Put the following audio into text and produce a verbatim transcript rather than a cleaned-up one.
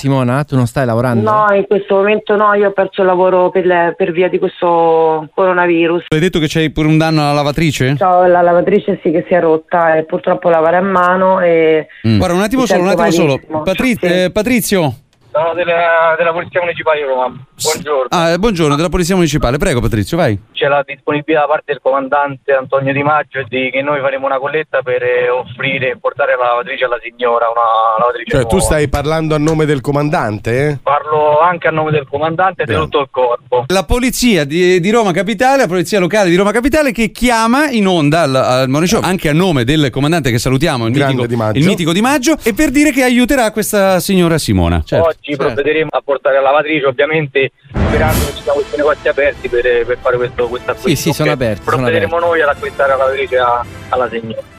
Simona? Tu non stai lavorando? No, in questo momento no, io ho perso il lavoro per, le, per via di questo coronavirus. Hai detto che c'hai pure un danno alla lavatrice? Ho la lavatrice sì che si è rotta e purtroppo lavare a mano e... Mm. Guarda, un attimo solo, un attimo solo. Patri- sì. eh, Patrizio? Sono della, della Polizia Municipale di Roma. Buongiorno. Ah, buongiorno, della Polizia Municipale. Prego Patrizio, vai. C'è la disponibilità da parte del comandante Antonio Di Maggio di che noi faremo una colletta per eh, offrire e portare la lavatrice alla signora, una lavatrice Cioè nuova. tu stai parlando a nome del comandante? Eh? Parlo anche a nome del comandante e di tutto il corpo. La Polizia di, di Roma Capitale, la Polizia Locale di Roma Capitale che chiama in onda al, al Morning Show, anche a nome del comandante che salutiamo, il mitico Di Maggio. il mitico Di Maggio, e per dire che aiuterà questa signora Simona. Certo. Oggi Certo. provvederemo a portare la lavatrice, ovviamente sperando che ci siano questi negozi aperti per, per fare questo, questo acquisto. Sì, sì, sono aperti, sono Provvederemo aperti. noi ad acquistare la lavatrice a, alla signora.